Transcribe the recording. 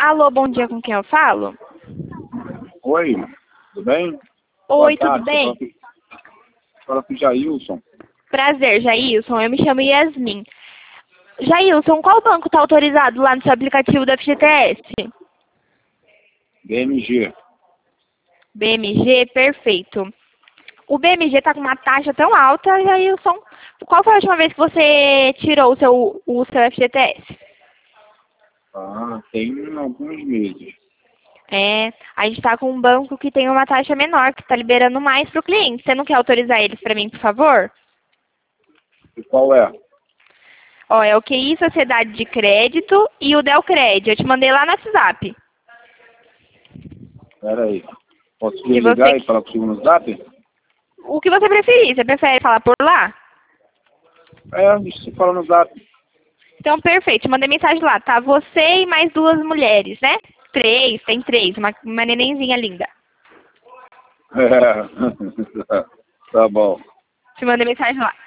Alô, bom dia, com quem eu falo? Oi, tudo bem? Oi, Boa tudo tarde, bem? fala com o Jailson. Prazer, Jailson, eu me chamo Yasmin. Jailson, qual banco está autorizado lá no seu aplicativo do FGTS? BMG. BMG, perfeito. O BMG está com uma taxa tão alta, Jailson. Qual foi a última vez que você tirou o seu FGTS? Tem alguns meses. A gente está com um banco que tem uma taxa menor, que está liberando mais para o cliente. Você não quer autorizar eles para mim, por favor? E qual é? Ó, é o QI Sociedade de Crédito e o Delcred. Eu te mandei lá no WhatsApp. Espera aí. Posso Se desligar você... e falar contigo no zap? O que você preferir. Você prefere falar por lá? A gente se fala no zap. Então, perfeito. Mandei mensagem lá. Tá você e mais duas mulheres, né? Tem três. Uma nenenzinha linda. Tá bom. Te mandei mensagem lá.